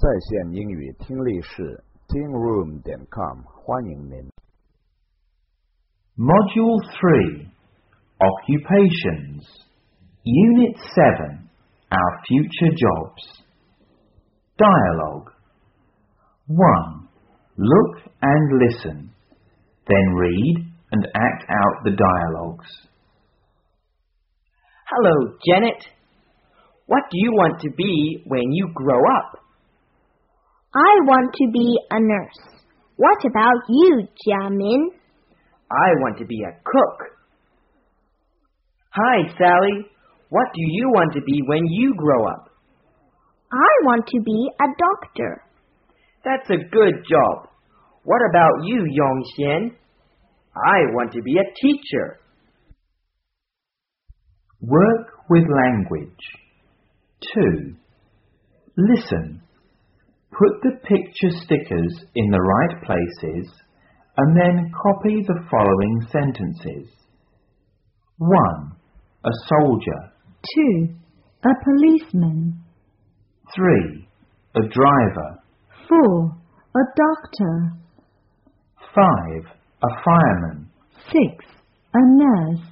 在线英语听力室 tingroom.com 欢迎您。 Module 3 Occupations Unit 7 Our Future Jobs Dialogue 1. Look and listen. Then read and act out the dialogues. Hello, Janet. What do you want to be when you grow up? I want to be a nurse. What about you, Jiamin? I want to be a cook. Hi, Sally. What do you want to be when you grow up? I want to be a doctor. That's a good job. What about you, Yongxian? I want to be a teacher. Work with language. 2. Listen. Put the picture stickers in the right places and then copy the following sentences. 1. A soldier. 2. A policeman. 3. A driver. 4. A doctor. 5. A fireman. 6. A nurse.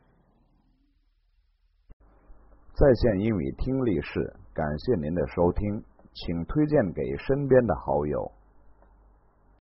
在线英语听力室，感谢您的收听，请推荐给身边的好友。